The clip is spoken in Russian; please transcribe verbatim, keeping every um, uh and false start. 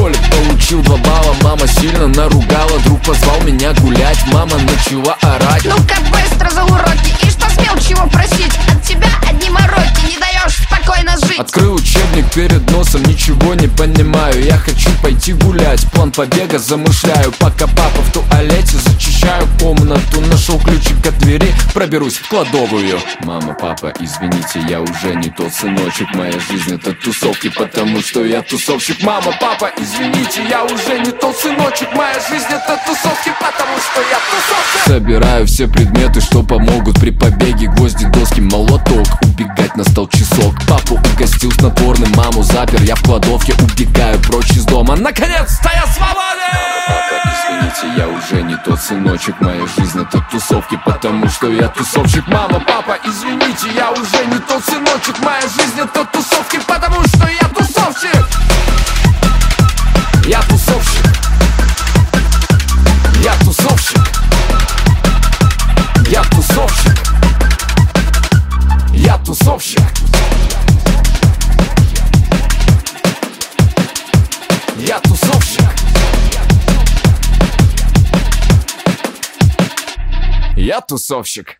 школе получил два балла, мама сильно наругала. Друг позвал меня гулять, мама начала орать: ну-ка быстро за уроки, и что смел чего просить? От тебя одни мороки, не даешь спокойно жить. Открыл учебник перед носом, ничего не понимаю. Я хочу пойти гулять, план побега замышляю. Пока папа в туалете, зачищаю комнату. Нашел ключик от двери, проберусь в кладовую. Мама, папа, извините, я уже не тот сыночек. Моя жизнь это тусовки, потому что я тусовщик. Мама, папа, извините, я уже не тот сыночек. Моя жизнь это тусовки, потому что я тусовщик. Собираю все предметы, что помогут при побеге. Гвозди, доски, молоток. Убегать настал часок. Папу угостил снотворным, маму запер. Я в кладовке убегаю прочь из дома. Наконец-то я свободен! Папа, извините, я уже не тот сыночек. Моя жизнь это тусовки, потому что я тусовщик. Мама, папа, извините, я уже не тот сыночек. Моя жизнь это тусовки, потому что я тусовщик. Я тусовщик. Я тусовщик. Я тусовщик. Я тусовщик. Я тусовщик. Я тусовщик.